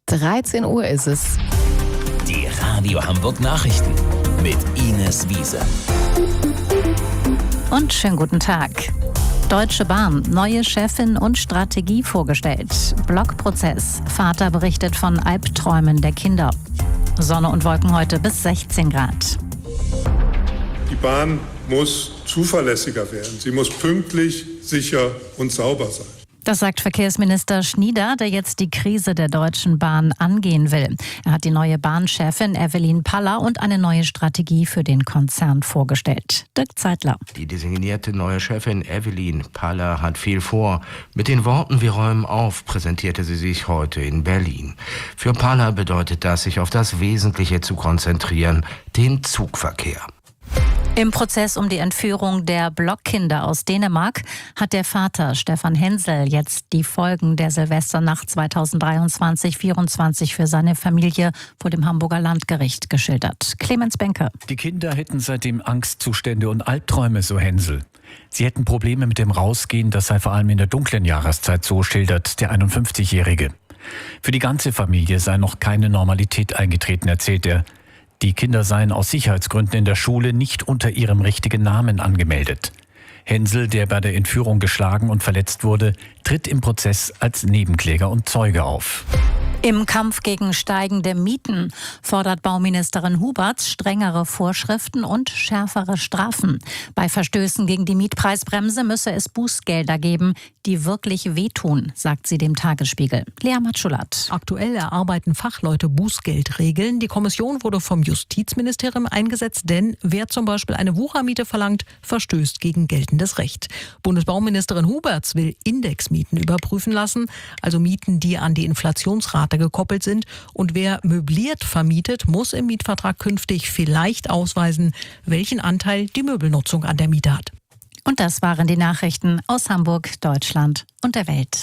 13 Uhr ist es. Die Radio Hamburg Nachrichten mit Ines Wiese. Und schönen guten Tag. Deutsche Bahn, neue Chefin und Strategie vorgestellt. Blockprozess. Vater berichtet von Albträumen der Kinder. Sonne und Wolken heute bis 16 Grad. Die Bahn muss zuverlässiger werden. Sie muss pünktlich, sicher und sauber sein. Das sagt Verkehrsminister Schnieder, der jetzt die Krise der Deutschen Bahn angehen will. Er hat die neue Bahnchefin Evelyn Paller und eine neue Strategie für den Konzern vorgestellt. Dirk Zeitler. Die designierte neue Chefin Evelyn Paller hat viel vor. Mit den Worten „Wir räumen auf" präsentierte sie sich heute in Berlin. Für Paller bedeutet das, sich auf das Wesentliche zu konzentrieren, den Zugverkehr. Im Prozess um die Entführung der Blockkinder aus Dänemark hat der Vater Stefan Hensel jetzt die Folgen der Silvesternacht 2023-24 für seine Familie vor dem Hamburger Landgericht geschildert. Clemens Benke. Die Kinder hätten seitdem Angstzustände und Albträume, so Hensel. Sie hätten Probleme mit dem Rausgehen, das sei vor allem in der dunklen Jahreszeit, so schildert der 51-Jährige. Für die ganze Familie sei noch keine Normalität eingetreten, erzählt er. Die Kinder seien aus Sicherheitsgründen in der Schule nicht unter ihrem richtigen Namen angemeldet. Hensel, der bei der Entführung geschlagen und verletzt wurde, tritt im Prozess als Nebenkläger und Zeuge auf. Im Kampf gegen steigende Mieten fordert Bauministerin Huberts strengere Vorschriften und schärfere Strafen. Bei Verstößen gegen die Mietpreisbremse müsse es Bußgelder geben, die wirklich wehtun, sagt sie dem Tagesspiegel. Lea Matschulat. Aktuell erarbeiten Fachleute Bußgeldregeln. Die Kommission wurde vom Justizministerium eingesetzt, denn wer zum Beispiel eine Wuchermiete verlangt, verstößt gegen geltendes Recht. Bundesbauministerin Huberts will Indexmieten überprüfen lassen, also Mieten, die an die Inflationsrate gekoppelt sind. Und wer möbliert vermietet, muss im Mietvertrag künftig vielleicht ausweisen, welchen Anteil die Möbelnutzung an der Miete hat. Und das waren die Nachrichten aus Hamburg, Deutschland und der Welt.